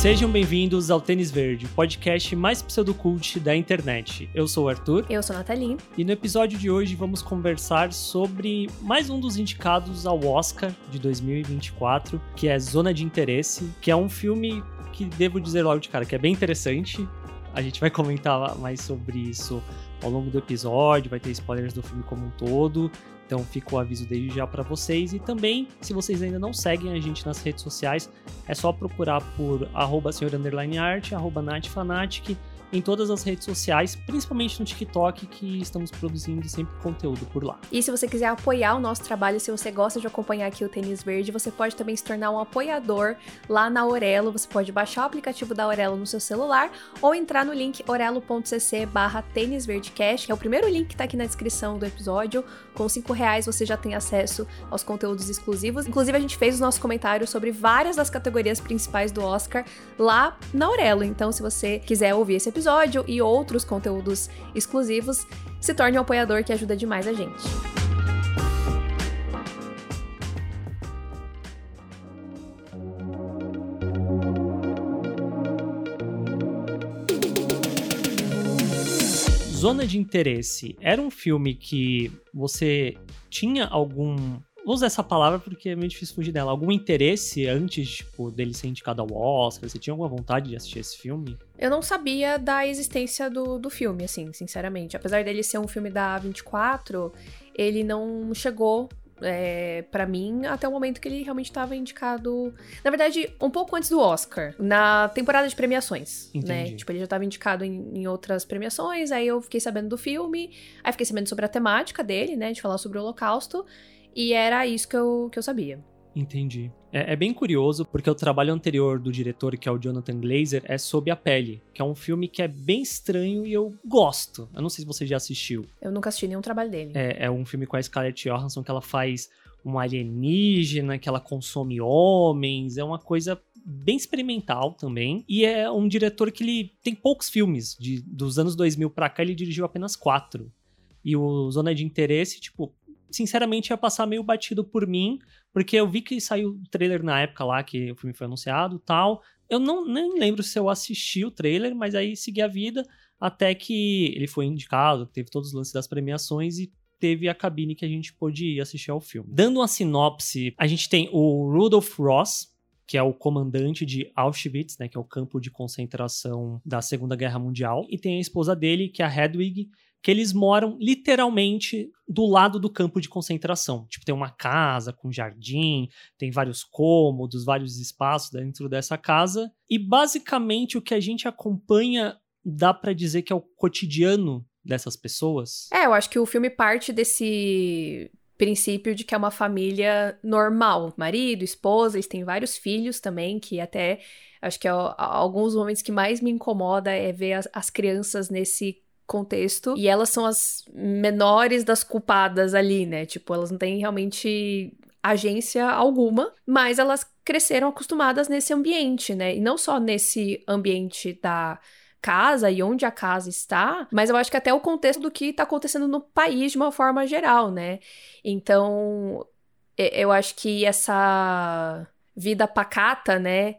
Sejam bem-vindos ao Tênis Verde, o podcast mais pseudocult da internet. Eu sou o Arthur. Eu sou a Nathalie. E no episódio de hoje vamos conversar sobre mais um dos indicados ao Oscar de 2024, que é Zona de Interesse, que é um filme que devo dizer logo de cara que é bem interessante. A gente vai comentar mais sobre isso ao longo do episódio, vai ter spoilers do filme como um todo. Então fica o aviso desde já para vocês. E também, se vocês ainda não seguem a gente nas redes sociais, é só procurar por @senhor_art, @natfanatic, em todas as redes sociais, principalmente no TikTok, que estamos produzindo sempre conteúdo por lá. E se você quiser apoiar o nosso trabalho, se você gosta de acompanhar aqui o Tênis Verde, você pode também se tornar um apoiador lá na Aurelo. Você pode baixar o aplicativo da Aurelo no seu celular ou entrar no link orelo.cc/tênisverdecast, que é o primeiro link que tá aqui na descrição do episódio. Com R$5 você já tem acesso aos conteúdos exclusivos. Inclusive, a gente fez os nossos comentários sobre várias das categorias principais do Oscar lá na Aurelo. Então, se você quiser ouvir esse episódio e outros conteúdos exclusivos, se torne um apoiador, que ajuda demais a gente. Zona de Interesse era um filme que você tinha algum... Vou usar essa palavra porque é meio difícil fugir dela. Algum interesse antes, dele ser indicado ao Oscar? Você tinha alguma vontade de assistir esse filme? Eu não sabia da existência do filme, assim, sinceramente. Apesar dele ser um filme da A24, ele não chegou pra mim até o momento que ele realmente estava indicado... Na verdade, um pouco antes do Oscar, na temporada de premiações. Entendi. Né? Tipo, ele já estava indicado em outras premiações, aí eu fiquei sabendo do filme, aí fiquei sabendo sobre a temática dele, né, de falar sobre o Holocausto. E era isso que eu sabia. Entendi. É bem curioso, porque o trabalho anterior do diretor, que é o Jonathan Glazer, é Sob a Pele, que é um filme que é bem estranho e eu gosto. Eu não sei se você já assistiu. Eu nunca assisti nenhum trabalho dele. É um filme com a Scarlett Johansson, que ela faz um alienígena, que ela consome homens, é uma coisa bem experimental também. E é um diretor que ele tem poucos filmes, dos anos 2000 pra cá ele dirigiu apenas 4. E o Zona de Interesse, sinceramente ia passar meio batido por mim, porque eu vi que saiu o trailer na época lá que o filme foi anunciado e tal. Eu nem lembro se eu assisti o trailer, mas aí segui a vida até que ele foi indicado, teve todos os lances das premiações e teve a cabine que a gente pôde ir assistir ao filme. Dando uma sinopse, a gente tem o Rudolph Ross, que é o comandante de Auschwitz, né, que é o campo de concentração da Segunda Guerra Mundial, e tem a esposa dele, que é a Hedwig, que eles moram literalmente do lado do campo de concentração. Tem uma casa com jardim, tem vários cômodos, vários espaços dentro dessa casa. E basicamente o que a gente acompanha dá pra dizer que é o cotidiano dessas pessoas. Eu acho que o filme parte desse princípio de que é uma família normal. Marido, esposa, eles têm vários filhos também, que até acho que alguns momentos que mais me incomoda é ver as crianças nesse contexto, e elas são as menores das culpadas ali, né? Elas não têm realmente agência alguma, mas elas cresceram acostumadas nesse ambiente, né? E não só nesse ambiente da casa e onde a casa está, mas eu acho que até o contexto do que tá acontecendo no país de uma forma geral, né? Então, eu acho que essa vida pacata, né?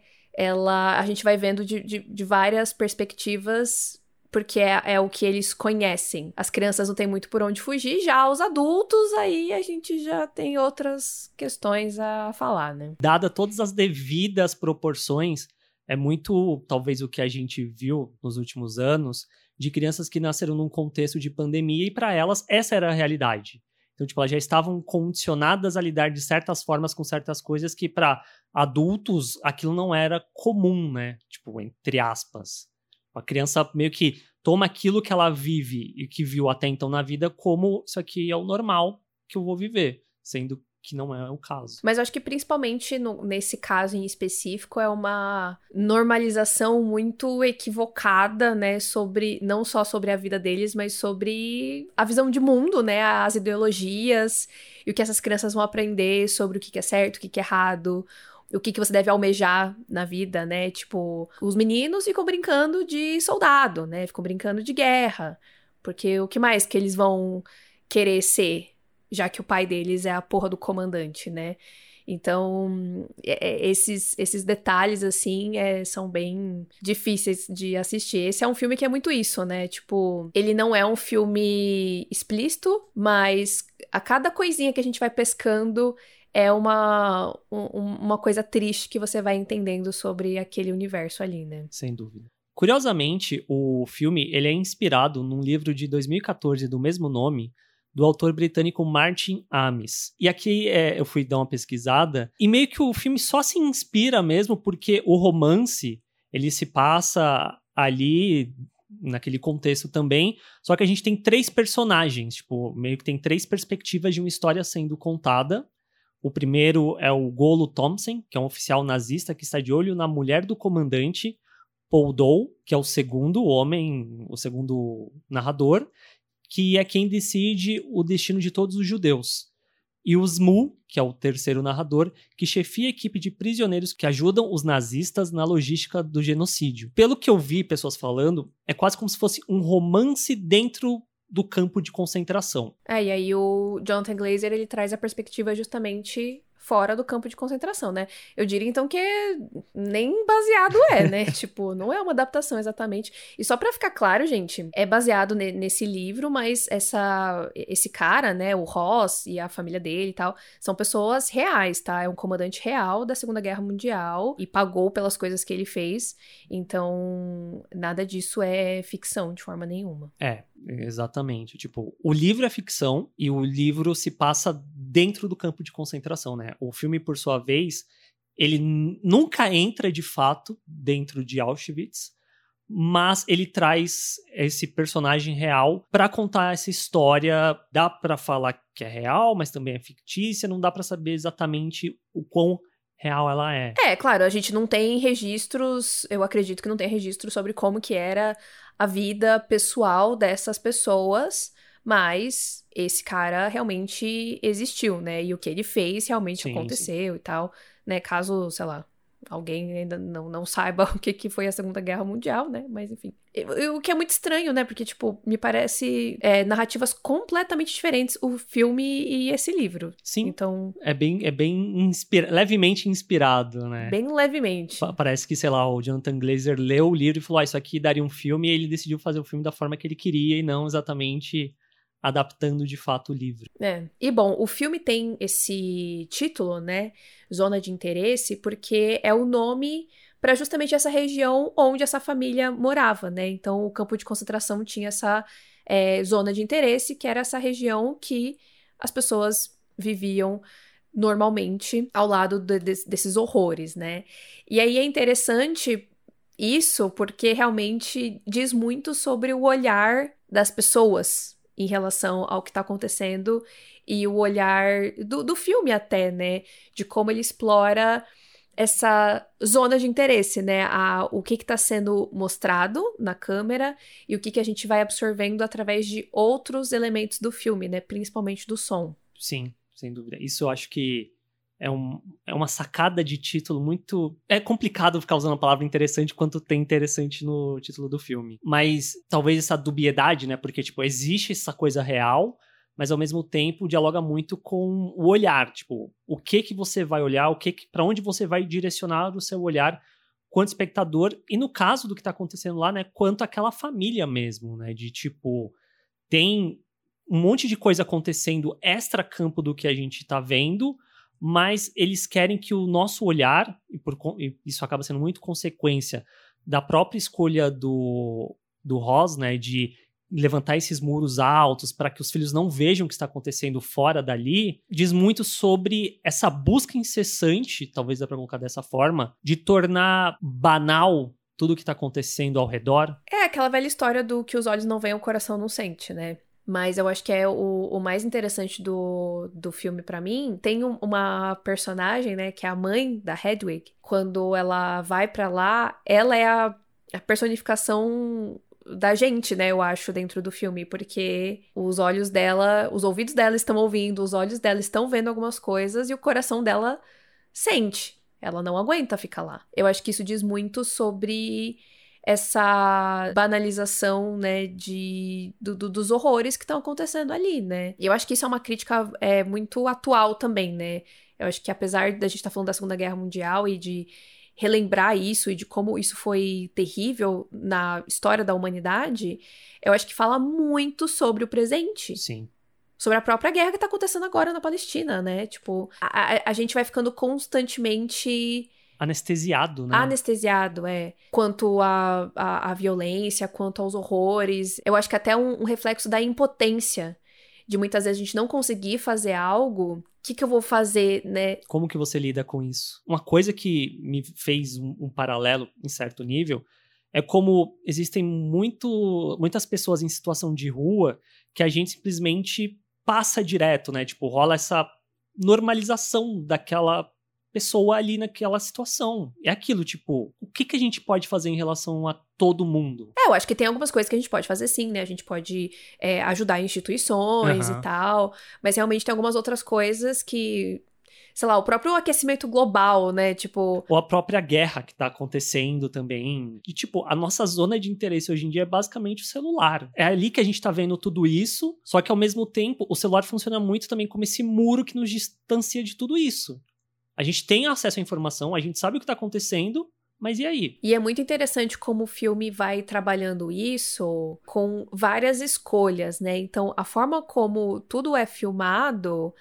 A gente vai vendo de várias perspectivas, porque é o que eles conhecem. As crianças não têm muito por onde fugir, já os adultos, aí a gente já tem outras questões a falar, né? Dada todas as devidas proporções, é muito, talvez, o que a gente viu nos últimos anos, de crianças que nasceram num contexto de pandemia e para elas essa era a realidade. Então, elas já estavam condicionadas a lidar de certas formas com certas coisas que para adultos aquilo não era comum, né? Entre aspas. A criança meio que toma aquilo que ela vive e que viu até então na vida como isso aqui é o normal que eu vou viver, sendo que não é o caso. Mas eu acho que principalmente nesse caso em específico é uma normalização muito equivocada, né, não só sobre a vida deles, mas sobre a visão de mundo, né, as ideologias e o que essas crianças vão aprender sobre o que é certo, o que é errado, o que você deve almejar na vida, né? Os meninos ficam brincando de soldado, né? Ficam brincando de guerra. Porque o que mais que eles vão querer ser, já que o pai deles é a porra do comandante, né? Então, esses detalhes, assim, são bem difíceis de assistir. Esse é um filme que é muito isso, né? Tipo, ele não é um filme explícito, mas a cada coisinha que a gente vai pescando é uma coisa triste que você vai entendendo sobre aquele universo ali, né? Sem dúvida. Curiosamente, o filme ele é inspirado num livro de 2014 do mesmo nome, do autor britânico Martin Amis. E aqui eu fui dar uma pesquisada, e meio que o filme só se inspira mesmo porque o romance, ele se passa ali naquele contexto também, só que a gente tem 3 personagens, tipo, meio que tem 3 perspectivas de uma história sendo contada. O primeiro é o Golo Thompson, que é um oficial nazista que está de olho na mulher do comandante, Paul Dole, que é o segundo homem, o segundo narrador, que é quem decide o destino de todos os judeus. E o Smu, que é o terceiro narrador, que chefia a equipe de prisioneiros que ajudam os nazistas na logística do genocídio. Pelo que eu vi pessoas falando, é quase como se fosse um romance dentro do campo de concentração. E aí o Jonathan Glazer, ele traz a perspectiva justamente fora do campo de concentração, né? Eu diria, então, que nem baseado né? Tipo, não é uma adaptação exatamente. E só pra ficar claro, gente, é baseado nesse livro, mas esse cara, né, o Ross e a família dele e tal, são pessoas reais, tá? É um comandante real da Segunda Guerra Mundial e pagou pelas coisas que ele fez. Então, nada disso é ficção de forma nenhuma. Exatamente. Tipo, o livro é ficção e o livro se passa dentro do campo de concentração, né? O filme, por sua vez, ele nunca entra de fato dentro de Auschwitz, mas ele traz esse personagem real pra contar essa história. Dá pra falar que é real, mas também é fictícia, não dá pra saber exatamente o quão real ela é. Claro, a gente não tem registros, eu acredito que não tem registros sobre como que era a vida pessoal dessas pessoas, mas esse cara realmente existiu, né? E o que ele fez realmente aconteceu. Sim. E tal, né? Caso, sei lá, alguém ainda não saiba o que foi a Segunda Guerra Mundial, né? Mas, enfim. O que é muito estranho, né? Porque, tipo, me parece narrativas completamente diferentes o filme e esse livro. Sim, então é bem levemente inspirado, né? Bem levemente. Parece que, sei lá, o Jonathan Glazer leu o livro e falou, isso aqui daria um filme, e ele decidiu fazer o filme da forma que ele queria e não exatamente adaptando de fato o livro. E bom, o filme tem esse título, né, Zona de Interesse, porque é o nome para justamente essa região onde essa família morava, né? Então, o campo de concentração tinha essa zona de interesse, que era essa região que as pessoas viviam normalmente ao lado desses horrores, né? E aí é interessante isso porque realmente diz muito sobre o olhar das pessoas em relação ao que está acontecendo e o olhar do filme até, né? De como ele explora essa zona de interesse, né? O que está sendo mostrado na câmera e o que a gente vai absorvendo através de outros elementos do filme, né? Principalmente do som. Sim, sem dúvida. Isso eu acho que é uma sacada de título muito... É complicado ficar usando a palavra interessante quanto tem interessante no título do filme. Mas talvez essa dubiedade, né? Porque, tipo, existe essa coisa real, mas ao mesmo tempo dialoga muito com o olhar. Tipo, o que você vai olhar, para onde você vai direcionar o seu olhar quanto espectador. E no caso do que tá acontecendo lá, né? Quanto aquela família mesmo, né? De, tipo, tem um monte de coisa acontecendo extra-campo do que a gente tá vendo, mas eles querem que o nosso olhar, e isso acaba sendo muito consequência da própria escolha do Ross, né, de levantar esses muros altos para que os filhos não vejam o que está acontecendo fora dali, diz muito sobre essa busca incessante, talvez dá para colocar dessa forma, de tornar banal tudo o que está acontecendo ao redor. É aquela velha história do que os olhos não veem, o coração não sente, né? Mas eu acho que é o mais interessante do filme pra mim. Tem uma personagem, né, que é a mãe da Hedwig. Quando ela vai pra lá, ela é a personificação da gente, né, eu acho, dentro do filme. Porque os olhos dela, os ouvidos dela estão ouvindo, os olhos dela estão vendo algumas coisas e o coração dela sente. Ela não aguenta ficar lá. Eu acho que isso diz muito sobre essa banalização, né, dos horrores que estão acontecendo ali, né? E eu acho que isso é uma crítica muito atual também, né? Eu acho que apesar da gente estar falando da Segunda Guerra Mundial e de relembrar isso e de como isso foi terrível na história da humanidade, eu acho que fala muito sobre o presente. Sim. Sobre a própria guerra que tá acontecendo agora na Palestina, né? Tipo, a gente vai ficando constantemente... Anestesiado, né? Anestesiado, quanto à violência, quanto aos horrores. Eu acho que até um reflexo da impotência, de muitas vezes a gente não conseguir fazer algo. O que eu vou fazer, né? Como que você lida com isso? Uma coisa que me fez um paralelo, em certo nível, é como existem muitas pessoas em situação de rua que a gente simplesmente passa direto, né? Tipo, rola essa normalização daquela pessoa ali naquela situação. É aquilo, tipo, o que a gente pode fazer em relação a todo mundo? Eu acho que tem algumas coisas que a gente pode fazer sim, né? A gente pode ajudar instituições e tal, mas realmente tem algumas outras coisas que... Sei lá, o próprio aquecimento global, né? Tipo... Ou a própria guerra que tá acontecendo também. E, tipo, a nossa zona de interesse hoje em dia é basicamente o celular. É ali que a gente tá vendo tudo isso, só que ao mesmo tempo o celular funciona muito também como esse muro que nos distancia de tudo isso. A gente tem acesso à informação, a gente sabe o que tá acontecendo, mas e aí? E é muito interessante como o filme vai trabalhando isso com várias escolhas, né? Então, a forma como tudo é filmado...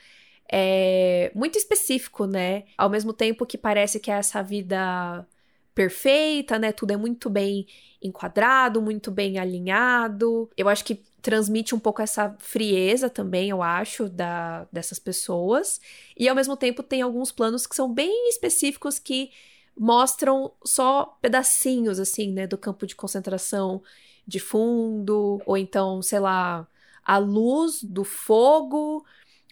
é muito específico, né? Ao mesmo tempo que parece que é essa vida perfeita, né? Tudo é muito bem enquadrado, muito bem alinhado. Eu acho que transmite um pouco essa frieza também, eu acho, dessas pessoas. E ao mesmo tempo tem alguns planos que são bem específicos que mostram só pedacinhos, assim, né? Do campo de concentração de fundo, ou então, sei lá, a luz do fogo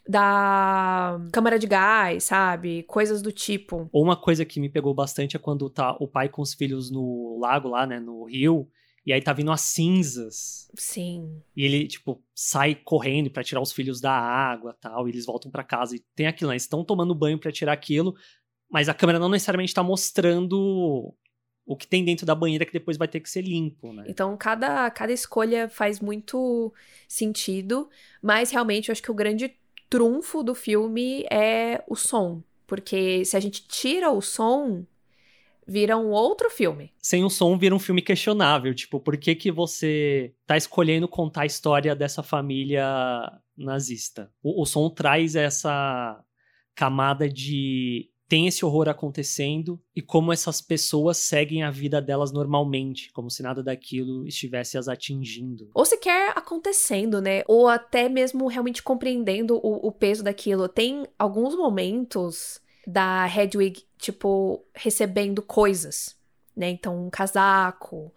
da câmara de gás, sabe? Coisas do tipo. Ou uma coisa que me pegou bastante é quando tá o pai com os filhos no lago lá, né, no rio, e aí tá vindo as cinzas. Sim. E ele, tipo, sai correndo pra tirar os filhos da água, tal, e eles voltam pra casa e tem aquilo, né, eles estão tomando banho pra tirar aquilo, mas a câmera não necessariamente tá mostrando o que tem dentro da banheira que depois vai ter que ser limpo, né? Então, cada escolha faz muito sentido, mas realmente eu acho que o grande trunfo do filme é o som. Porque se a gente tira o som, vira um outro filme. Sem o som, vira um filme questionável. Tipo, por que você tá escolhendo contar a história dessa família nazista? O som traz essa camada de... tem esse horror acontecendo e como essas pessoas seguem a vida delas normalmente, como se nada daquilo estivesse as atingindo. Ou sequer acontecendo, né? Ou até mesmo realmente compreendendo o peso daquilo. Tem alguns momentos da Hedwig, tipo, recebendo coisas, né? Então, um casaco,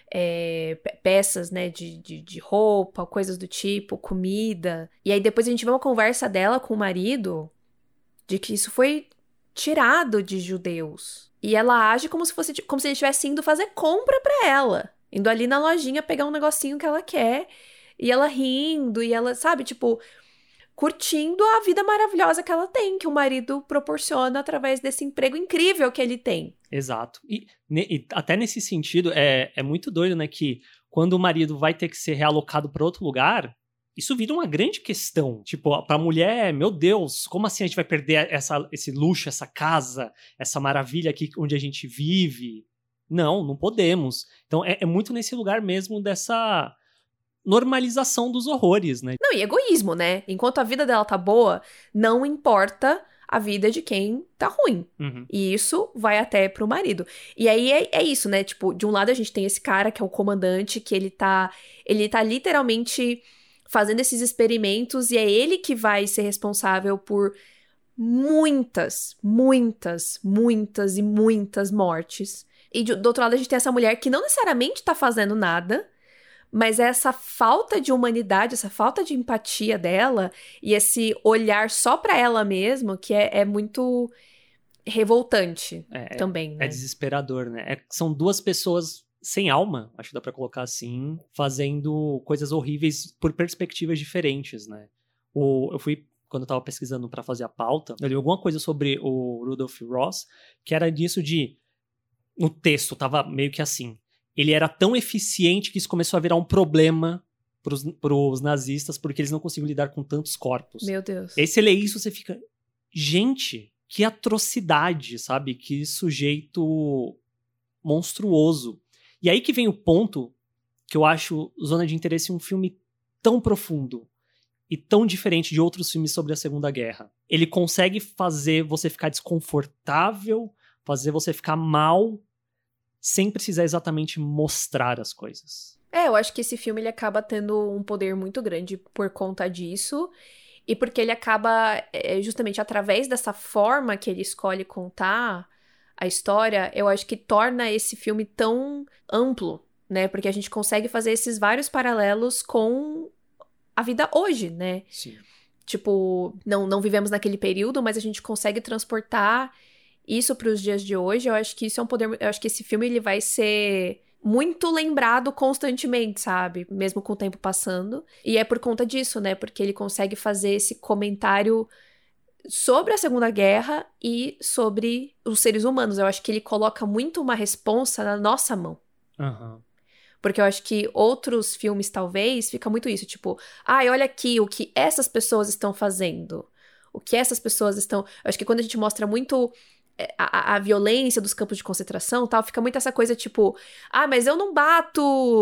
peças, né, de roupa, coisas do tipo, comida. E aí depois a gente vê uma conversa dela com o marido de que isso foi tirado de judeus. E ela age como se ele estivesse indo fazer compra pra ela. Indo ali na lojinha pegar um negocinho que ela quer. E ela rindo, e ela, sabe, tipo, curtindo a vida maravilhosa que ela tem, que o marido proporciona através desse emprego incrível que ele tem. Exato. E até nesse sentido, é muito doido, né, que quando o marido vai ter que ser realocado para outro lugar, isso vira uma grande questão. Tipo, pra mulher, meu Deus, como assim a gente vai perder esse luxo, essa casa, essa maravilha aqui onde a gente vive? Não podemos. Então é muito nesse lugar mesmo dessa normalização dos horrores, né? Não, e egoísmo, né? Enquanto a vida dela tá boa, não importa a vida de quem tá ruim. Uhum. E isso vai até pro marido. E aí é isso, né? Tipo, de um lado a gente tem esse cara que é o comandante, que ele tá literalmente fazendo esses experimentos e é ele que vai ser responsável por muitas, muitas, muitas e muitas mortes. E do outro lado a gente tem essa mulher que não necessariamente tá fazendo nada, mas essa falta de humanidade, essa falta de empatia dela e esse olhar só pra ela mesma, que é muito revoltante também, né? É desesperador, né? São duas pessoas sem alma, acho que dá pra colocar assim, fazendo coisas horríveis por perspectivas diferentes, né? Eu fui, quando eu tava pesquisando pra fazer a pauta, eu li alguma coisa sobre o Rudolph Ross, que era disso de... No texto, tava meio que assim... ele era tão eficiente que isso começou a virar um problema pros nazistas, porque eles não conseguiam lidar com tantos corpos. Meu Deus. E aí você lê isso, você fica... Gente, que atrocidade, sabe? Que sujeito monstruoso. E aí que vem o ponto que eu acho Zona de Interesse um filme tão profundo e tão diferente de outros filmes sobre a Segunda Guerra. Ele consegue fazer você ficar desconfortável, fazer você ficar mal, sem precisar exatamente mostrar as coisas. Eu acho que esse filme ele acaba tendo um poder muito grande por conta disso, e porque ele acaba, justamente através dessa forma que ele escolhe contar a história, eu acho que torna esse filme tão amplo, né? Porque a gente consegue fazer esses vários paralelos com a vida hoje, né? Sim. Tipo, não vivemos naquele período, mas a gente consegue transportar isso para os dias de hoje. Eu acho que isso é um poder. Eu acho que esse filme ele vai ser muito lembrado constantemente, sabe? Mesmo com o tempo passando. E é por conta disso, né? Porque ele consegue fazer esse comentário sobre a Segunda Guerra e sobre os seres humanos. Eu acho que ele coloca muito uma responsa na nossa mão. Uhum. Porque eu acho que outros filmes, talvez, fica muito isso, tipo, olha aqui o que essas pessoas estão fazendo. O que essas pessoas estão... Eu acho que quando a gente mostra muito a violência dos campos de concentração, tal, fica muito essa coisa, tipo, mas eu não bato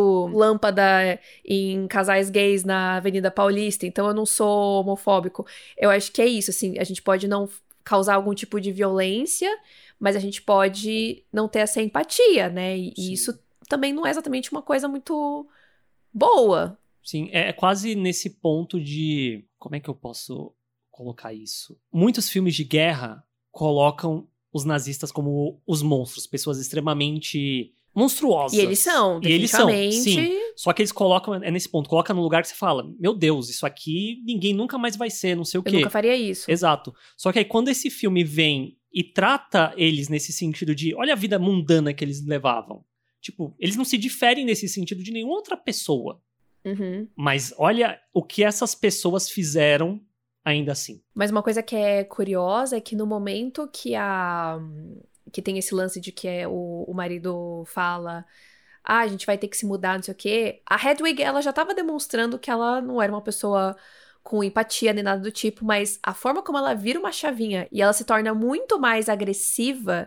lâmpada em casais gays na Avenida Paulista, então eu não sou homofóbico. Eu acho que é isso, assim, a gente pode não causar algum tipo de violência, mas a gente pode não ter essa empatia, né? E isso também não é exatamente uma coisa muito boa. Sim, é quase nesse ponto de... Como é que eu posso colocar isso? Muitos filmes de guerra colocam os nazistas como os monstros, pessoas extremamente monstruosas. E eles são, definitivamente. Sim. Só que eles colocam, nesse ponto, coloca no lugar que você fala, meu Deus, isso aqui ninguém nunca mais vai ser, não sei o quê. Eu nunca faria isso. Exato. Só que aí quando esse filme vem e trata eles nesse sentido de, olha a vida mundana que eles levavam. Tipo, eles não se diferem nesse sentido de nenhuma outra pessoa. Uhum. Mas olha o que essas pessoas fizeram ainda assim. Mas uma coisa que é curiosa é que no momento que tem esse lance de que o marido fala, a gente vai ter que se mudar, não sei o quê, a Hedwig, ela já tava demonstrando que ela não era uma pessoa com empatia nem nada do tipo, mas a forma como ela vira uma chavinha e ela se torna muito mais agressiva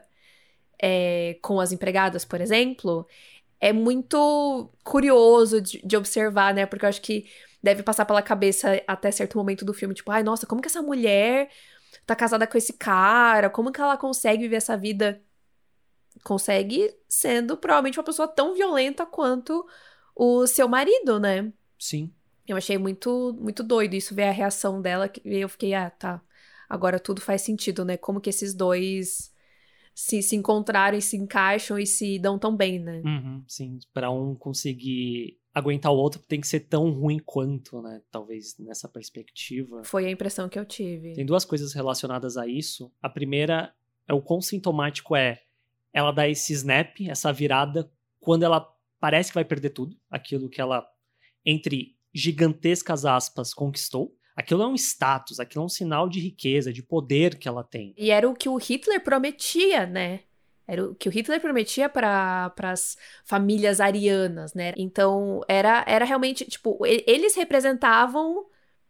com as empregadas, por exemplo, é muito curioso de observar, né? Porque eu acho que deve passar pela cabeça até certo momento do filme, tipo, nossa, como que essa mulher tá casada com esse cara? Como que ela consegue viver essa vida? Consegue sendo provavelmente uma pessoa tão violenta quanto o seu marido, né? Sim. Eu achei muito, muito doido isso, ver a reação dela, e eu fiquei, tá, agora tudo faz sentido, né? Como que esses dois se encontraram e se encaixam e se dão tão bem, né? Uhum, sim, pra um conseguir aguentar o outro tem que ser tão ruim quanto, né? Talvez nessa perspectiva. Foi a impressão que eu tive. Tem duas coisas relacionadas a isso. A primeira é o quão sintomático ela dá esse snap, essa virada, quando ela parece que vai perder tudo, aquilo que ela, entre gigantescas aspas, conquistou. Aquilo é um status, aquilo é um sinal de riqueza, de poder que ela tem. E era o que o Hitler prometia, né? Era o que o Hitler prometia para as famílias arianas, né? Então, era realmente, tipo, eles representavam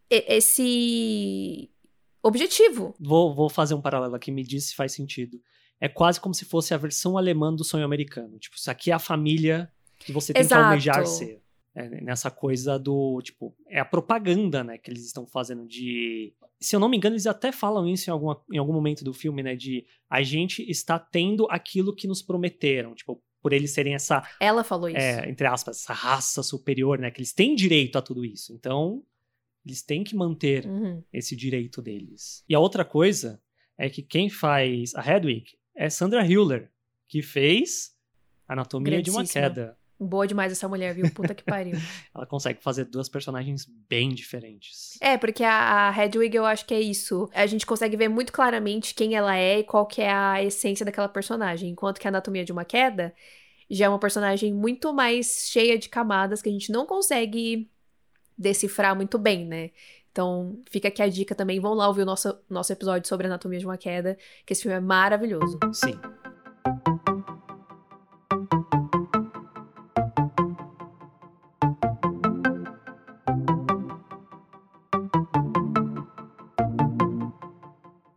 esse objetivo. Vou fazer um paralelo aqui, me diz se faz sentido. É quase como se fosse a versão alemã do sonho americano. Tipo, isso aqui é a família que você tem que almejar ser. Nessa coisa do, tipo, é a propaganda, né, que eles estão fazendo de... Se eu não me engano, eles até falam isso em algum momento do filme, né, de a gente está tendo aquilo que nos prometeram, tipo, por eles serem essa... Ela falou isso. Entre aspas, essa raça superior, né, que eles têm direito a tudo isso. Então, eles têm que manter esse direito deles. E a outra coisa é que quem faz a Hedwig é Sandra Hüller, que fez Anatomia de uma Queda. Boa demais essa mulher, viu? Puta que pariu. Ela consegue fazer duas personagens bem diferentes. Porque a Hedwig, eu acho que é isso. A gente consegue ver muito claramente quem ela é e qual que é a essência daquela personagem. Enquanto que a Anatomia de uma Queda já é uma personagem muito mais cheia de camadas que a gente não consegue decifrar muito bem, né? Então, fica aqui a dica também. Vão lá ouvir o nosso episódio sobre Anatomia de uma Queda, que esse filme é maravilhoso. Sim.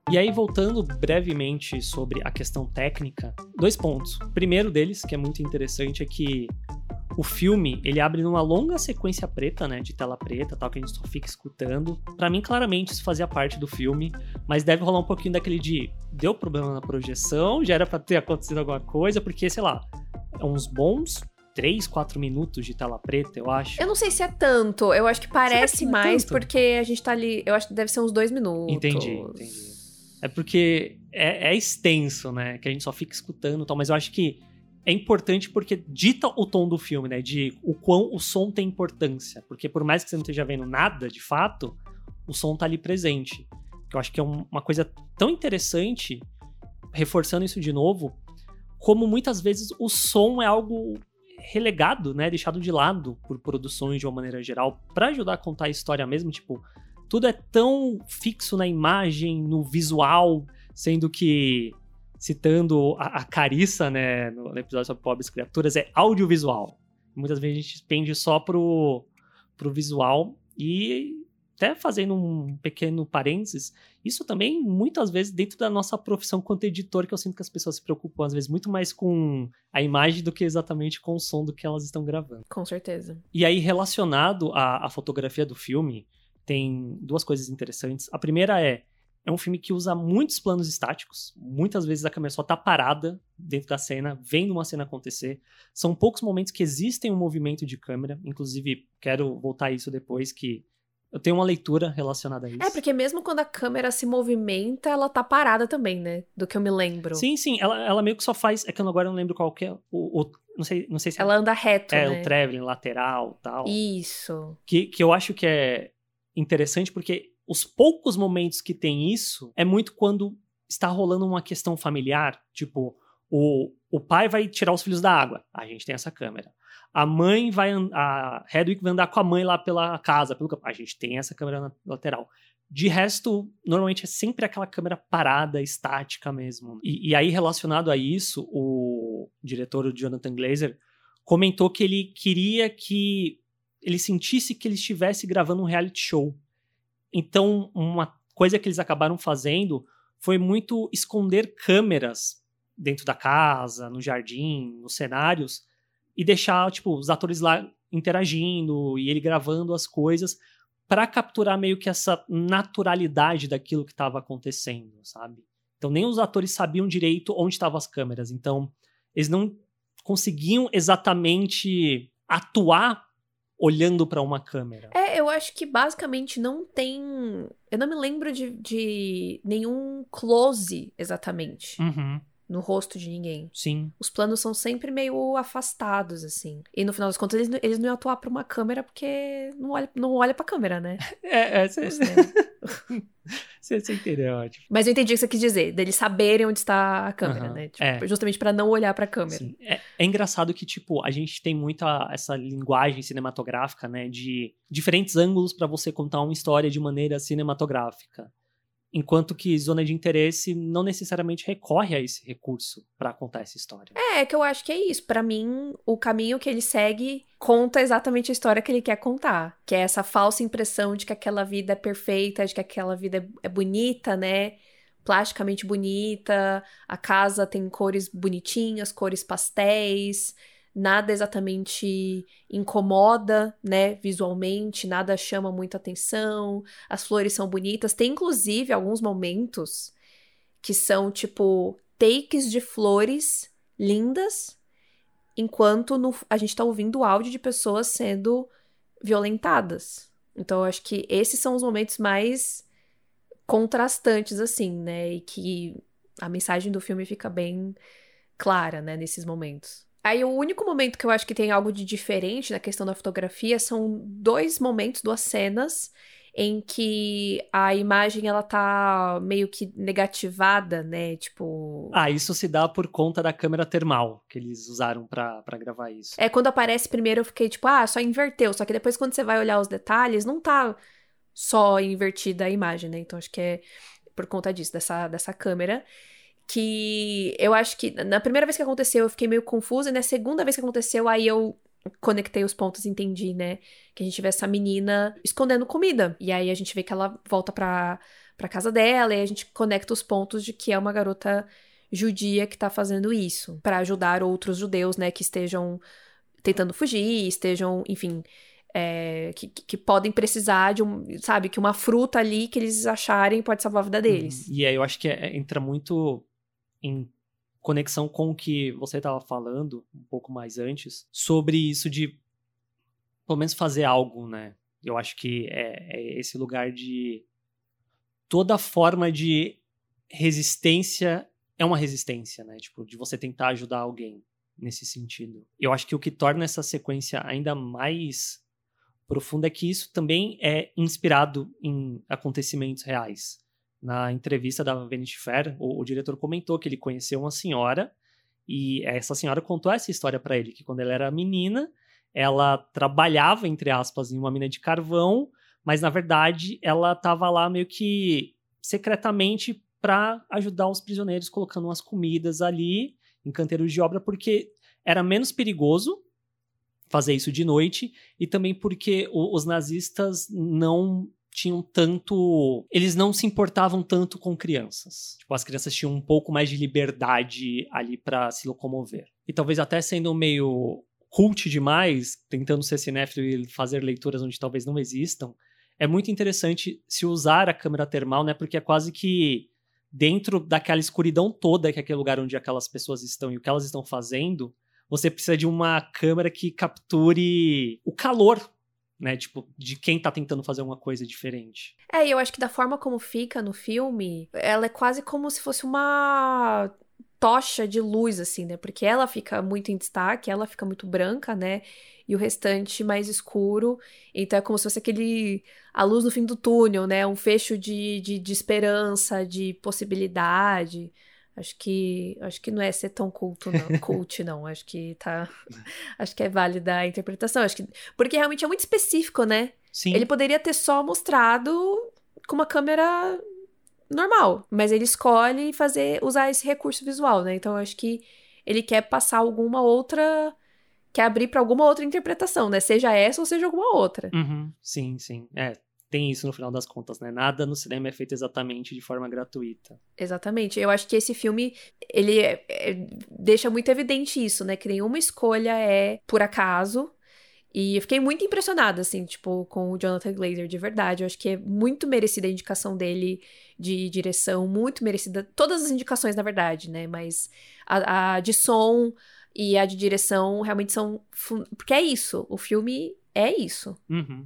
E aí, voltando brevemente sobre a questão técnica, 2 pontos. O primeiro deles, que é muito interessante, é que o filme, ele abre numa longa sequência preta, né, de tela preta, tal, que a gente só fica escutando. Pra mim, claramente, isso fazia parte do filme, mas deve rolar um pouquinho daquele de, deu problema na projeção, já era pra ter acontecido alguma coisa, porque, sei lá, é uns bons 3, 4 minutos de tela preta, eu acho. Eu não sei se é tanto, eu acho que parece mais, tanto? porque a gente tá ali, eu acho que deve ser uns 2 minutos. Entendi. É porque é extenso, né, que a gente só fica escutando e tal, mas eu acho que é importante porque dita o tom do filme, né? De o quão o som tem importância. Porque por mais que você não esteja vendo nada, de fato, o som tá ali presente. Eu acho que é uma coisa tão interessante, reforçando isso de novo, como muitas vezes o som é algo relegado, né? Deixado de lado por produções de uma maneira geral, pra ajudar a contar a história mesmo. Tipo, tudo é tão fixo na imagem, no visual, sendo que... Citando a Carissa, né, no episódio sobre Pobres Criaturas, é audiovisual. Muitas vezes a gente pende só pro visual. E até fazendo um pequeno parênteses, isso também, muitas vezes, dentro da nossa profissão quanto editor, que eu sinto que as pessoas se preocupam, às vezes, muito mais com a imagem do que exatamente com o som do que elas estão gravando. Com certeza. E aí, relacionado à fotografia do filme, tem 2 coisas interessantes. A primeira é um filme que usa muitos planos estáticos. Muitas vezes a câmera só tá parada dentro da cena, vendo uma cena acontecer. São poucos momentos que existem um movimento de câmera. Inclusive, quero voltar a isso depois, que eu tenho uma leitura relacionada a isso. É, porque mesmo quando a câmera se movimenta, ela tá parada também, né? Do que eu me lembro. Sim. Ela meio que só faz... É que eu agora não lembro qual que é não sei se... Ela anda reto, né? O traveling lateral e tal. Isso. Que eu acho que é interessante porque... Os poucos momentos que tem isso é muito quando está rolando uma questão familiar. Tipo, o pai vai tirar os filhos da água. A gente tem essa câmera. A Hedwig vai andar com a mãe lá pela casa, pelo campo. A gente tem essa câmera na lateral. De resto, normalmente é sempre aquela câmera parada, estática mesmo. E aí, relacionado a isso, o diretor, o Jonathan Glazer, comentou que ele queria que ele sentisse que ele estivesse gravando um reality show. Então, uma coisa que eles acabaram fazendo foi muito esconder câmeras dentro da casa, no jardim, nos cenários, e deixar, tipo, os atores lá interagindo e ele gravando as coisas para capturar meio que essa naturalidade daquilo que estava acontecendo, sabe? Então, nem os atores sabiam direito onde estavam as câmeras. Então, eles não conseguiam exatamente atuar olhando pra uma câmera. Eu acho que basicamente não tem... Eu não me lembro de nenhum close, exatamente, no rosto de ninguém. Sim. Os planos são sempre meio afastados, assim. E no final das contas, eles não iam atuar pra uma câmera porque não olha pra câmera, né? Você entendeu, ótimo. Mas eu entendi o que você quis dizer, deles saberem onde está a câmera, né? Tipo, justamente pra não olhar pra câmera. Sim. É engraçado que, tipo, a gente tem muito essa linguagem cinematográfica, né? De diferentes ângulos pra você contar uma história de maneira cinematográfica. Enquanto que Zona de Interesse não necessariamente recorre a esse recurso pra contar essa história. É que eu acho que é isso. Pra mim, o caminho que ele segue conta exatamente a história que ele quer contar. Que é essa falsa impressão de que aquela vida é perfeita, de que aquela vida é bonita, né? Plasticamente bonita, a casa tem cores bonitinhas, cores pastéis, nada exatamente incomoda, né, visualmente, nada chama muita atenção, as flores são bonitas, tem inclusive alguns momentos que são tipo takes de flores lindas, enquanto a gente tá ouvindo o áudio de pessoas sendo violentadas. Então eu acho que esses são os momentos mais contrastantes, assim, né? E que a mensagem do filme fica bem clara, né? Nesses momentos. Aí o único momento que eu acho que tem algo de diferente na questão da fotografia são 2 momentos, 2 cenas em que a imagem ela tá meio que negativada, né? Tipo... isso se dá por conta da câmera termal que eles usaram pra gravar isso. Quando aparece primeiro eu fiquei tipo, só inverteu. Só que depois quando você vai olhar os detalhes, não tá só invertida a imagem, né? Então acho que é por conta disso, dessa câmera. Que eu acho que na primeira vez que aconteceu eu fiquei meio confusa, e na segunda vez que aconteceu aí eu conectei os pontos e entendi, né? Que a gente vê essa menina escondendo comida. E aí a gente vê que ela volta pra casa dela e a gente conecta os pontos de que é uma garota judia que tá fazendo isso pra ajudar outros judeus, né? Que estejam tentando fugir, estejam, enfim... que podem precisar de sabe, que uma fruta ali que eles acharem pode salvar a vida deles. E aí eu acho que entra muito em conexão com o que você estava falando um pouco mais antes, sobre isso de, pelo menos, fazer algo, né? Eu acho que é esse lugar de... Toda forma de resistência é uma resistência, né? Tipo, de você tentar ajudar alguém nesse sentido. Eu acho que o que torna essa sequência ainda mais profunda é que isso também é inspirado em acontecimentos reais. Na entrevista da Vanity Fair, o diretor comentou que ele conheceu uma senhora e essa senhora contou essa história para ele, que quando ela era menina, ela trabalhava, entre aspas, em uma mina de carvão, mas na verdade ela estava lá meio que secretamente para ajudar os prisioneiros, colocando umas comidas ali em canteiros de obra, porque era menos perigoso fazer isso de noite e também porque os nazistas não tinham tanto... Eles não se importavam tanto com crianças. Tipo, as crianças tinham um pouco mais de liberdade ali para se locomover. E talvez até sendo meio cult demais, tentando ser cinéfilo e fazer leituras onde talvez não existam, é muito interessante se usar a câmera termal, né? Porque é quase que dentro daquela escuridão toda, que é aquele lugar onde aquelas pessoas estão e o que elas estão fazendo, você precisa de uma câmera que capture o calor, né? Tipo, de quem tá tentando fazer uma coisa diferente. Eu acho que da forma como fica no filme, ela é quase como se fosse uma tocha de luz, assim, né? Porque ela fica muito em destaque, ela fica muito branca, né? E o restante mais escuro. Então é como se fosse a luz no fim do túnel, né? Um fecho de esperança, de possibilidade. Acho que não é ser tão cult, não. Acho que acho que é válida a interpretação. Porque realmente é muito específico, né? Sim. Ele poderia ter só mostrado com uma câmera normal, mas ele escolhe usar esse recurso visual, né? Então eu acho que ele quer passar quer abrir para alguma outra interpretação, né? Seja essa ou seja alguma outra. Uhum. Sim. Tem isso no final das contas, né? Nada no cinema é feito exatamente de forma gratuita. Exatamente. Eu acho que esse filme, ele deixa muito evidente isso, né? Que nenhuma escolha é por acaso. E eu fiquei muito impressionada, assim, tipo, com o Jonathan Glazer, de verdade. Eu acho que é muito merecida a indicação dele de direção, muito merecida. Todas as indicações, na verdade, né? Mas a de som e a de direção realmente são... Porque é isso, o filme é isso. Uhum.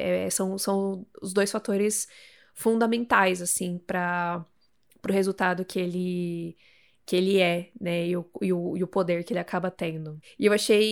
São os dois fatores fundamentais, assim, para o resultado que ele é, né, e o poder que ele acaba tendo. E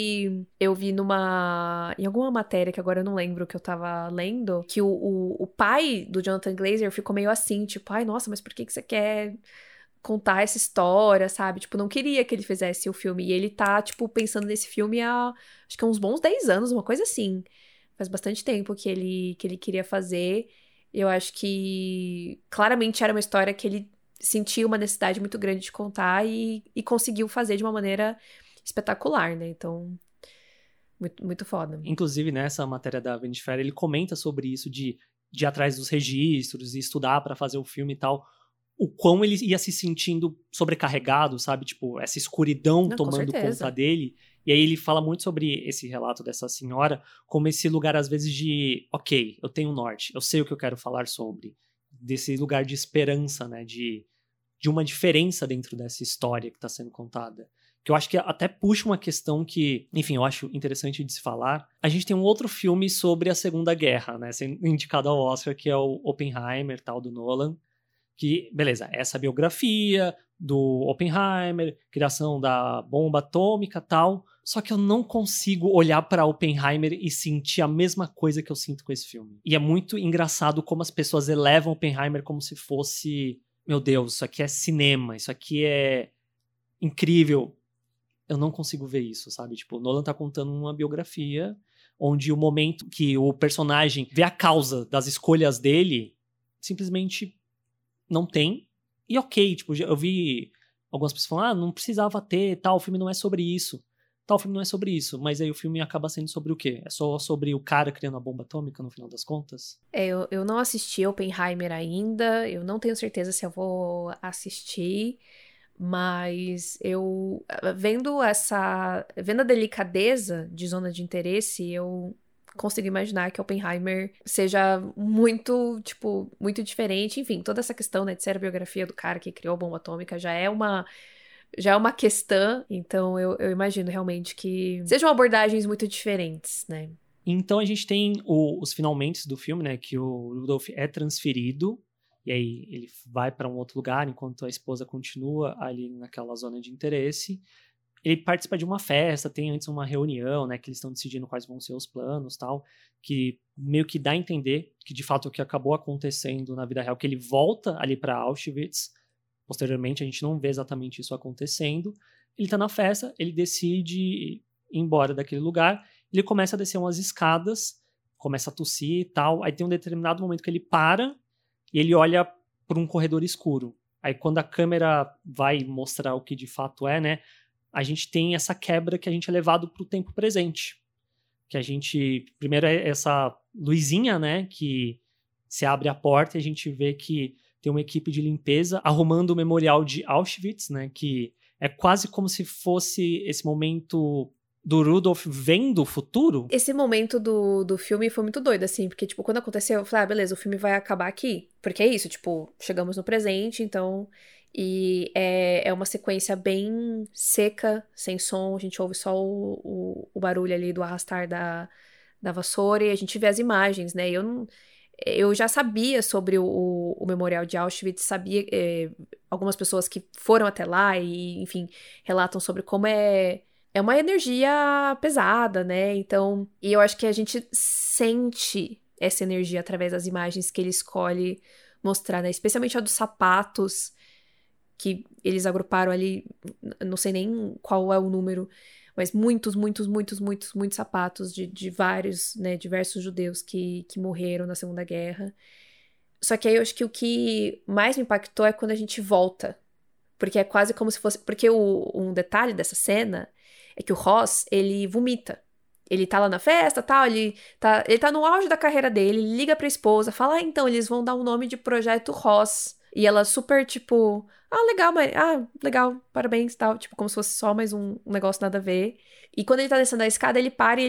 eu vi em alguma matéria, que agora eu não lembro que eu tava lendo, que o pai do Jonathan Glazer ficou meio assim, tipo, ai, nossa, mas por que você quer contar essa história, sabe? Tipo, não queria que ele fizesse o filme. E ele tá, tipo, pensando nesse filme há, acho que uns bons 10 anos, uma coisa assim. Faz bastante tempo que ele queria fazer. Eu acho que claramente era uma história que ele sentiu uma necessidade muito grande de contar e conseguiu fazer de uma maneira espetacular, né? Então, muito, muito foda. Inclusive, nessa matéria da Vanity Fair, ele comenta sobre isso de ir atrás dos registros e estudar para fazer o filme e tal. O quão ele ia se sentindo sobrecarregado, sabe? Tipo, essa escuridão tomando conta dele. E aí ele fala muito sobre esse relato dessa senhora, como esse lugar, às vezes, de... Ok, eu tenho um norte, eu sei o que eu quero falar sobre. Desse lugar de esperança, né? De uma diferença dentro dessa história que está sendo contada. Que eu acho que até puxa uma questão que, enfim, eu acho interessante de se falar. A gente tem um outro filme sobre a Segunda Guerra, né? Sendo indicado ao Oscar, que é o Oppenheimer, tal, do Nolan. Que, beleza, essa biografia do Oppenheimer, criação da bomba atômica, tal. Só que eu não consigo olhar para Oppenheimer e sentir a mesma coisa que eu sinto com esse filme. E é muito engraçado como as pessoas elevam Oppenheimer como se fosse... Meu Deus, isso aqui é cinema, isso aqui é incrível. Eu não consigo ver isso, sabe? Tipo, o Nolan tá contando uma biografia onde o momento que o personagem vê a causa das escolhas dele, simplesmente não tem. E ok, tipo, eu vi algumas pessoas falando, não precisava ter, tal, o filme não é sobre isso. tá, o filme não é sobre isso, mas aí o filme acaba sendo sobre o quê? É só sobre o cara criando a bomba atômica no final das contas? Eu não assisti Oppenheimer ainda, eu não tenho certeza se eu vou assistir, mas vendo a delicadeza de Zona de Interesse, eu consigo imaginar que Oppenheimer seja muito, tipo, muito diferente. Enfim, toda essa questão, né, de ser a biografia do cara que criou a bomba atômica já é uma questão, então eu imagino realmente que sejam abordagens muito diferentes, né? Então a gente tem os finalmente do filme, né, que o Rudolph é transferido, e aí ele vai para um outro lugar, enquanto a esposa continua ali naquela zona de interesse. Ele participa de uma festa, tem antes uma reunião, né, que eles estão decidindo quais vão ser os planos, tal, que meio que dá a entender que de fato o que acabou acontecendo na vida real, que ele volta ali para Auschwitz. Posteriormente a gente não vê exatamente isso acontecendo. Ele tá na festa, ele decide ir embora daquele lugar, ele começa a descer umas escadas, começa a tossir e tal, aí tem um determinado momento que ele para e ele olha para um corredor escuro. Aí quando a câmera vai mostrar o que de fato é, né, a gente tem essa quebra que a gente é levado para o tempo presente. Que a gente, primeiro é essa luzinha, né, que se abre a porta e a gente vê que tem uma equipe de limpeza arrumando o memorial de Auschwitz, né, que é quase como se fosse esse momento do Rudolph vendo o futuro. Esse momento do filme foi muito doido, assim, porque, tipo, quando aconteceu, eu falei, beleza, o filme vai acabar aqui. Porque é isso, tipo, chegamos no presente, então... E é uma sequência bem seca, sem som, a gente ouve só o barulho ali do arrastar da vassoura e a gente vê as imagens, né? Eu já sabia sobre o Memorial de Auschwitz, sabia algumas pessoas que foram até lá e, enfim, relatam sobre como é uma energia pesada, né? Então, e eu acho que a gente sente essa energia através das imagens que ele escolhe mostrar, né? Especialmente a dos sapatos, que eles agruparam ali, não sei nem qual é o número, mas muitos sapatos de vários, né, diversos judeus que morreram na Segunda Guerra. Só que aí eu acho que o que mais me impactou é quando a gente volta. Porque é quase como se fosse... Porque um detalhe dessa cena é que o Ross, ele vomita. Ele tá lá na festa, tal, ele tá no auge da carreira dele, ele liga pra esposa, fala, então, eles vão dar o nome de Projeto Ross. E ela super, tipo, legal, mas, legal, parabéns, tal, tipo, como se fosse só mais um negócio nada a ver. E quando ele tá descendo a escada, ele para e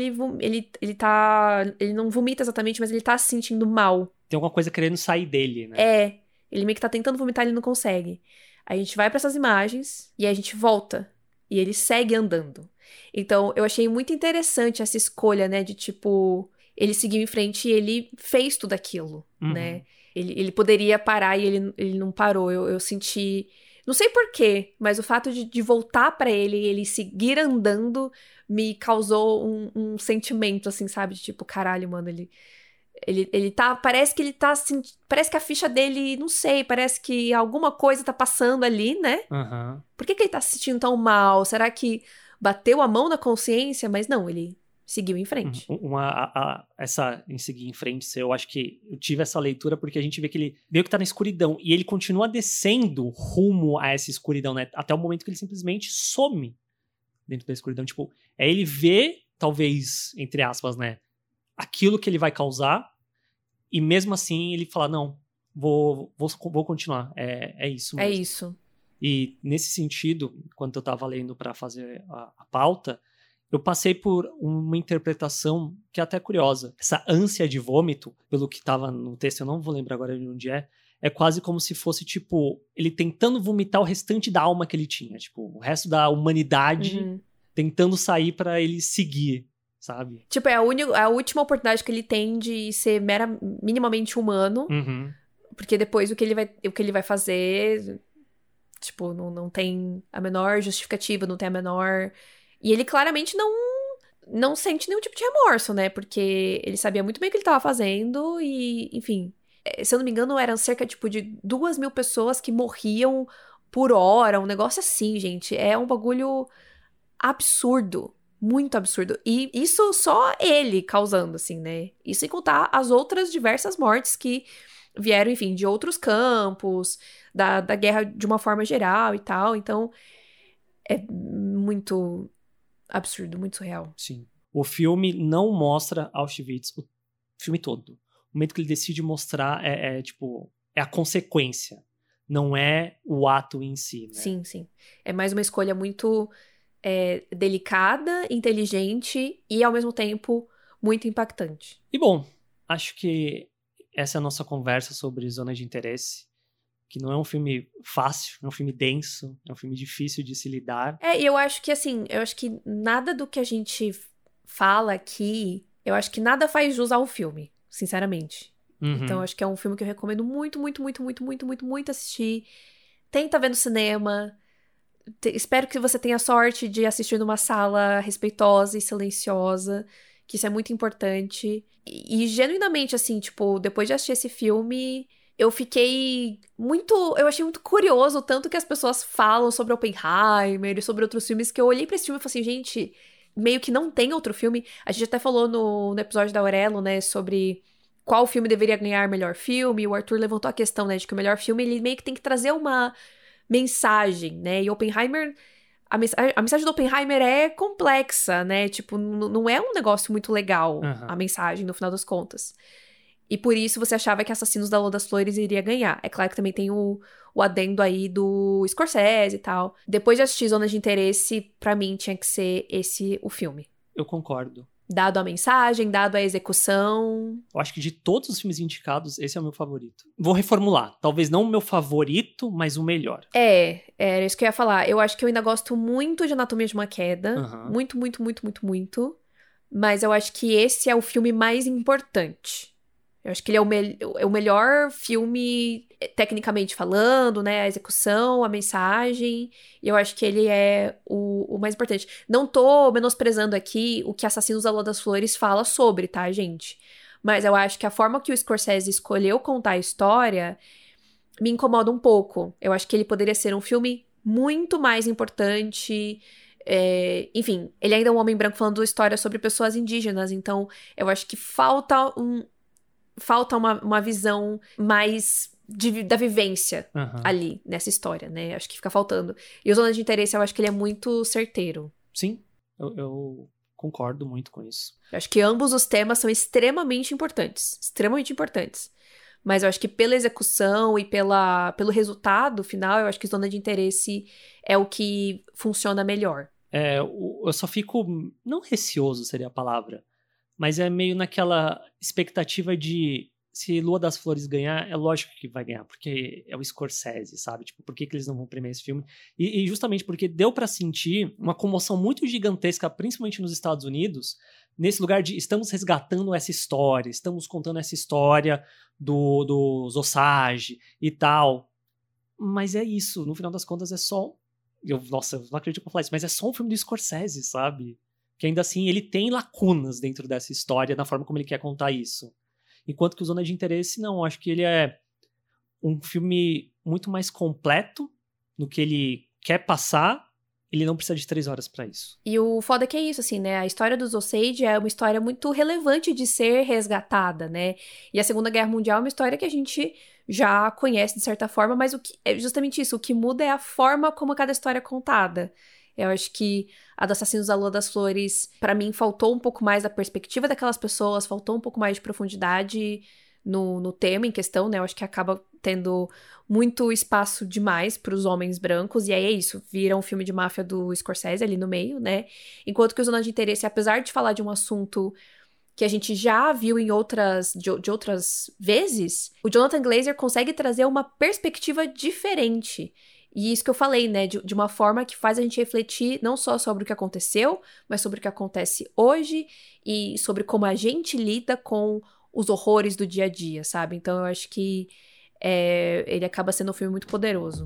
ele não vomita exatamente, mas ele tá se sentindo mal. Tem alguma coisa querendo sair dele, né? Ele meio que tá tentando vomitar, ele não consegue. Aí a gente vai pra essas imagens e aí a gente volta. E ele segue andando. Então, eu achei muito interessante essa escolha, né? De, tipo, ele seguiu em frente e ele fez tudo aquilo, né? Ele poderia parar e ele não parou. Eu senti... Não sei porquê, mas o fato de voltar pra ele seguir andando me causou um sentimento, assim, sabe? De tipo, caralho, mano, ele tá... Parece que ele tá assim... Parece que a ficha dele, não sei, parece que alguma coisa tá passando ali, né? Por que ele tá se sentindo tão mal? Será que bateu a mão na consciência? Mas não, ele seguiu em frente. Essa em seguir em frente, eu acho que eu tive essa leitura porque a gente vê que ele meio que tá na escuridão e ele continua descendo rumo a essa escuridão, né? Até o momento que ele simplesmente some dentro da escuridão. Tipo, ele vê, talvez, entre aspas, né? Aquilo que ele vai causar e mesmo assim ele fala, não, vou continuar. É isso mesmo. É isso. E nesse sentido, quando eu tava lendo para fazer a pauta, eu passei por uma interpretação que é até curiosa. Essa ânsia de vômito, pelo que estava no texto, eu não vou lembrar agora de onde é quase como se fosse, tipo, ele tentando vomitar o restante da alma que ele tinha. Tipo, o resto da humanidade tentando sair para ele seguir, sabe? Tipo, é a última oportunidade que ele tem de ser minimamente humano. Porque depois o que ele vai fazer, tipo, não tem a menor justificativa, não tem a menor... E ele claramente não sente nenhum tipo de remorso, né? Porque ele sabia muito bem o que ele estava fazendo e, enfim... Se eu não me engano, eram cerca, tipo, de 2.000 pessoas que morriam por hora. Um negócio assim, gente. É um bagulho absurdo. Muito absurdo. E isso só ele causando, assim, né? Isso sem contar as outras diversas mortes que vieram, enfim, de outros campos, da guerra de uma forma geral e tal. Então, é muito... absurdo, muito surreal. Sim. O filme não mostra Auschwitz o filme todo. O momento que ele decide mostrar é a consequência. Não é o ato em si, né? Sim, sim. É mais uma escolha muito delicada, inteligente e, ao mesmo tempo, muito impactante. E, bom, acho que essa é a nossa conversa sobre Zona de Interesse, que não é um filme fácil, é um filme denso, é um filme difícil de se lidar. E eu acho que, assim, nada do que a gente fala aqui, eu acho que nada faz jus ao filme, sinceramente. Uhum. Então, eu acho que é um filme que eu recomendo muito, muito, muito, muito, muito, muito, muito assistir. Tenta ver no cinema. Espero que você tenha sorte de assistir numa sala respeitosa e silenciosa, que isso é muito importante. E genuinamente, assim, tipo, depois de assistir esse filme, eu achei muito curioso o tanto que as pessoas falam sobre Oppenheimer e sobre outros filmes, que eu olhei pra esse filme e falei assim, gente, meio que não tem outro filme. A gente até falou no episódio da Aurelo, né, sobre qual filme deveria ganhar melhor filme, e o Arthur levantou a questão, né, de que o melhor filme, ele meio que tem que trazer uma mensagem, né, e Oppenheimer, a mensagem do Oppenheimer é complexa, né, tipo, não é um negócio muito legal, a mensagem, no final das contas. E por isso você achava que Assassinos da Lua das Flores iria ganhar. É claro que também tem o adendo aí do Scorsese e tal. Depois de assistir Zona de Interesse, pra mim tinha que ser esse o filme. Eu concordo. Dado a mensagem, dado a execução. Eu acho que de todos os filmes indicados, esse é o meu favorito. Vou reformular. Talvez não o meu favorito, mas o melhor. Era isso que eu ia falar. Eu acho que eu ainda gosto muito de Anatomia de uma Queda. Muito, muito, muito, muito, muito. Mas eu acho que esse é o filme mais importante. Eu acho que ele é o melhor filme, tecnicamente falando, né? A execução, a mensagem. E eu acho que ele é o mais importante. Não tô menosprezando aqui o que Assassinos da Lua das Flores fala sobre, tá, gente? Mas eu acho que a forma que o Scorsese escolheu contar a história me incomoda um pouco. Eu acho que ele poderia ser um filme muito mais importante. Enfim, ele ainda é um homem branco falando história sobre pessoas indígenas. Então, eu acho que falta uma visão mais da vivência ali, nessa história, né? Acho que fica faltando. E o Zona de Interesse, eu acho que ele é muito certeiro. Sim, eu concordo muito com isso. Eu acho que ambos os temas são extremamente importantes. Extremamente importantes. Mas eu acho que pela execução e pelo resultado final, eu acho que Zona de Interesse é o que funciona melhor. Eu só fico... Não receoso seria a palavra. Mas é meio naquela expectativa de se Lua das Flores ganhar, é lógico que vai ganhar, porque é o Scorsese, sabe? Tipo, por que eles não vão premiar esse filme? E justamente porque deu pra sentir uma comoção muito gigantesca, principalmente nos Estados Unidos, nesse lugar de estamos resgatando essa história, estamos contando essa história dos Osage e tal. Mas é isso, no final das contas é só... Nossa, eu não acredito que eu vou falar isso, mas é só um filme do Scorsese, sabe? Que ainda assim ele tem lacunas dentro dessa história, na forma como ele quer contar isso. Enquanto que o Zona de Interesse, não. Acho que ele é um filme muito mais completo no que ele quer passar. Ele não precisa de 3 horas pra isso. E o foda é que é isso, assim, né? A história dos Osage é uma história muito relevante de ser resgatada, né? E a Segunda Guerra Mundial é uma história que a gente já conhece de certa forma, mas é justamente isso. O que muda é a forma como cada história é contada. Eu acho que a do Assassinos da Lua das Flores, pra mim, faltou um pouco mais da perspectiva daquelas pessoas, faltou um pouco mais de profundidade no tema em questão, né? Eu acho que acaba tendo muito espaço demais pros homens brancos, e aí é isso, vira um filme de máfia do Scorsese ali no meio, né? Enquanto que o Zona de Interesse, apesar de falar de um assunto que a gente já viu em outras vezes, o Jonathan Glazer consegue trazer uma perspectiva diferente. E isso que eu falei, né, de uma forma que faz a gente refletir não só sobre o que aconteceu, mas sobre o que acontece hoje e sobre como a gente lida com os horrores do dia a dia, sabe? Então eu acho que ele acaba sendo um filme muito poderoso.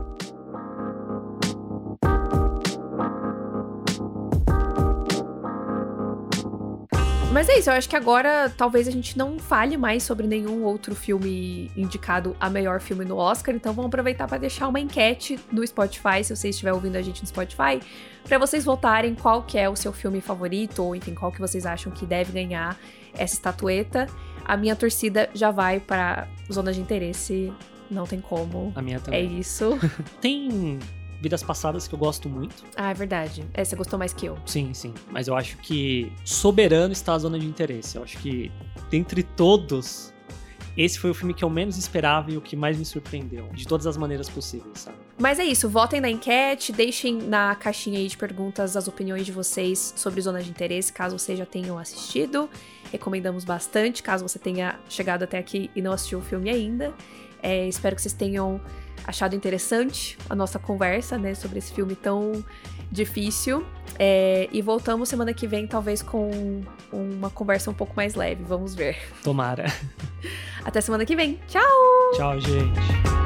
Mas é isso, eu acho que agora talvez a gente não fale mais sobre nenhum outro filme indicado a melhor filme no Oscar, então vamos aproveitar para deixar uma enquete no Spotify, se você estiver ouvindo a gente no Spotify, para vocês votarem qual que é o seu filme favorito, ou enfim, qual que vocês acham que deve ganhar essa estatueta. A minha torcida já vai para Zona de Interesse, não tem como. A minha também. É isso. Tem Vidas Passadas, que eu gosto muito. Ah, é verdade. Você gostou mais que eu. Sim. Mas eu acho que soberano está a Zona de Interesse. Eu acho que, dentre todos, esse foi o filme que eu menos esperava e o que mais me surpreendeu. De todas as maneiras possíveis, sabe? Mas é isso, votem na enquete, deixem na caixinha aí de perguntas as opiniões de vocês sobre Zona de Interesse, caso vocês já tenham assistido. Recomendamos bastante, caso você tenha chegado até aqui e não assistiu o filme ainda. Espero que vocês tenham achado interessante a nossa conversa, né, sobre esse filme tão difícil. E voltamos semana que vem, talvez com uma conversa um pouco mais leve. Vamos ver. Tomara. Até semana que vem. Tchau! Tchau, gente.